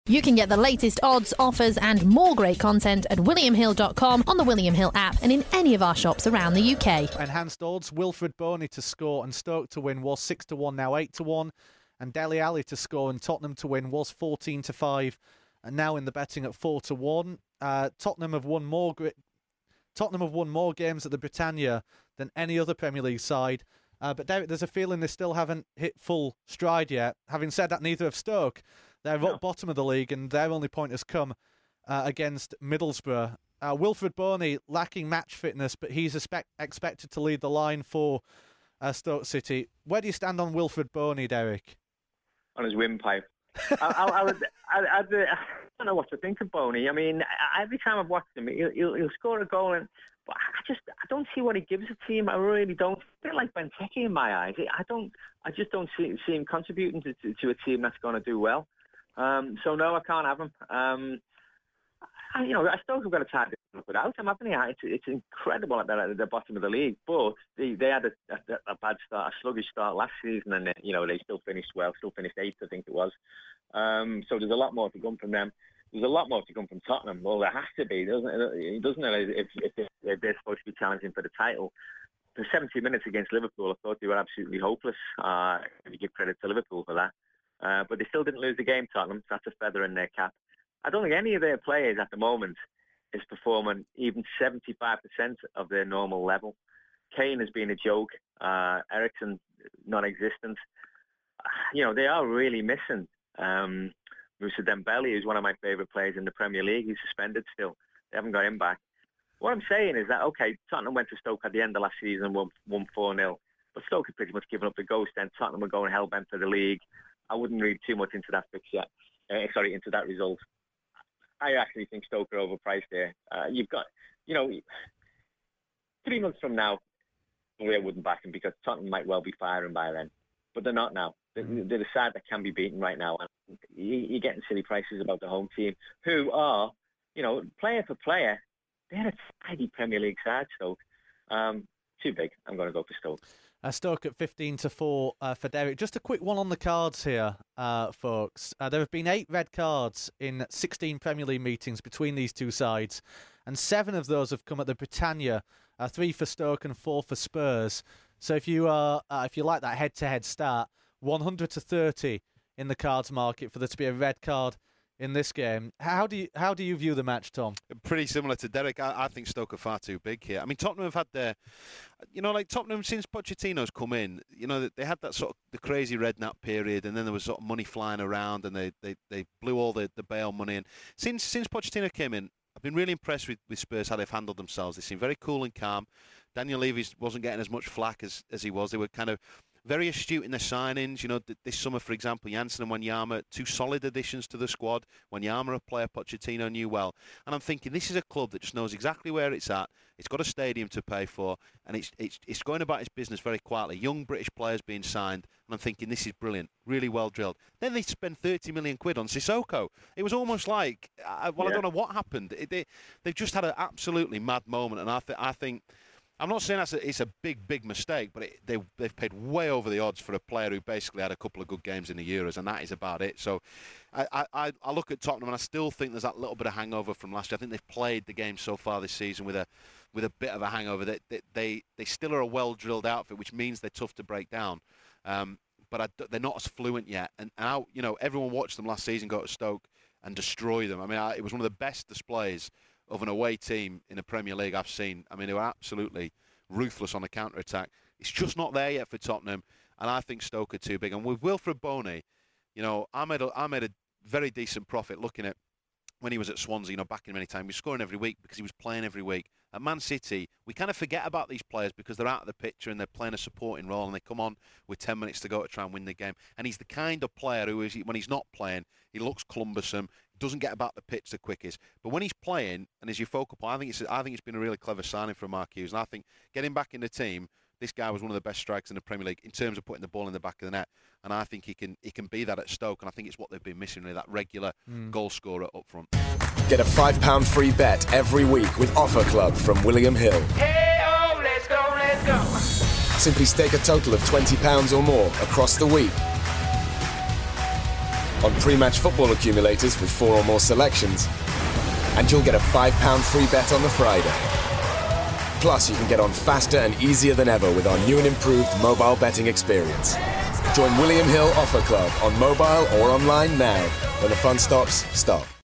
You can get the latest odds, offers and more great content at williamhill.com, on the William Hill app and in any of our shops around the UK. Enhanced odds, Wilfred Boney to score and Stoke to win was 6-1, now 8-1. And Dele Alli to score and Tottenham to win was 14-5, and now in the betting at 4-1. Tottenham have won more games at the Britannia than any other Premier League side. But Derek, there's a feeling they still haven't hit full stride yet. Having said that, neither have Stoke. They're at bottom of the league, and their only point has come against Middlesbrough. Wilfred Boney lacking match fitness, but he's expected to lead the line for Stoke City. Where do you stand on Wilfred Boney, Derek? On his windpipe. I don't know what to think of Boney. I mean, every time I've watched him, he'll score a goal, but I don't see what he gives a team. I really don't. A bit like Benteke in my eyes. I just don't see him contributing to a team that's going to do well. So no, I can't have him. I still have got a target without him, haven't they? It's incredible at the bottom of the league, but they had a bad start, a sluggish start last season, and they still finished well, still finished 8th, I think it was. So there's a lot more to come from them. There's a lot more to come from Tottenham. Well, there has to be, doesn't it? If they're supposed to be challenging for the title. For 70 minutes against Liverpool, I thought they were absolutely hopeless. If you give credit to Liverpool for that. But they still didn't lose the game, Tottenham. So that's a feather in their cap. I don't think any of their players at the moment is performing even 75% of their normal level. Kane has been a joke. Eriksen, non-existent. They are really missing Moussa Dembele, who's one of my favourite players in the Premier League. He's suspended still. They haven't got him back. What I'm saying is that, okay, Tottenham went to Stoke at the end of last season and won 4-0. But Stoke had pretty much given up the ghost then. Tottenham were going hell-bent for the league. I wouldn't read too much into that fixture. Into that result. I actually think Stoke are overpriced there. You've got, 3 months from now, I wouldn't back them because Tottenham might well be firing by then. But they're not now. They're the side that can be beaten right now. And you're getting silly prices about the home team, who are, player for player, they're a tidy Premier League side, Stoke. Too big. I'm going to go for Stoke. Stoke at 15-4 for Derek. Just a quick one on the cards here, folks. There have been 8 red cards in 16 Premier League meetings between these two sides, and 7 of those have come at the Britannia. 3 for Stoke and 4 for Spurs. So if you like that head-to-head start, 100-30 in the cards market for there to be a red card in this game. How do you view the match, Tom? Pretty similar to Derek. I think Stoke are far too big here. I mean, Tottenham have had their, Tottenham since Pochettino's come in, they had that sort of the crazy redknapp period, and then there was sort of money flying around, and they blew all the bail money. And since Pochettino came in, I've been really impressed with Spurs, how they've handled themselves. They seem very cool and calm. Daniel Levy wasn't getting as much flack as he was. They were kind of very astute in their signings. This summer, for example, Janssen and Wanyama, 2 solid additions to the squad. Wanyama, a player Pochettino knew well. And I'm thinking, this is a club that just knows exactly where it's at. It's got a stadium to pay for, and it's going about its business very quietly. Young British players being signed, and I'm thinking, this is brilliant, really well drilled. Then they spend 30 million quid on Sissoko. It was almost like, I don't know what happened. They've just had an absolutely mad moment, and I think. I'm not saying it's a big mistake, but they've paid way over the odds for a player who basically had a couple of good games in the Euros, and that is about it. So I look at Tottenham, and I still think there's that little bit of hangover from last year. I think they've played the game so far this season with a bit of a hangover. They still are a well-drilled outfit, which means they're tough to break down. But they're not as fluent yet. And everyone watched them last season go to Stoke and destroy them. I mean, it was one of the best displays of an away team in the Premier League I've seen. I mean, they were absolutely ruthless on the counter-attack. It's just not there yet for Tottenham, and I think Stoke are too big. And with Wilfred Boney, I made a very decent profit looking at when he was at Swansea, backing him any time. He was scoring every week because he was playing every week. At Man City, we kind of forget about these players because they're out of the picture and they're playing a supporting role, and they come on with 10 minutes to go to try and win the game. And he's the kind of player who, when he's not playing, he looks cumbersome, doesn't get about the pitch the quickest. But when he's playing and is your focal point, I think it's been a really clever signing for Mark Hughes. And I think getting back in the team, this guy was one of the best strikers in the Premier League in terms of putting the ball in the back of the net. And I think he can be that at Stoke. And I think it's what they've been missing, really, that regular goal scorer up front. Get a £5 free bet every week with Offer Club from William Hill. Hey-oh, let's go. Simply stake a total of £20 or more across the week. on pre-match football accumulators with 4 or more selections, and you'll get a £5 free bet on the Friday. Plus, you can get on faster and easier than ever with our new and improved mobile betting experience. Join William Hill Offer Club on mobile or online now. When the fun stops, stop.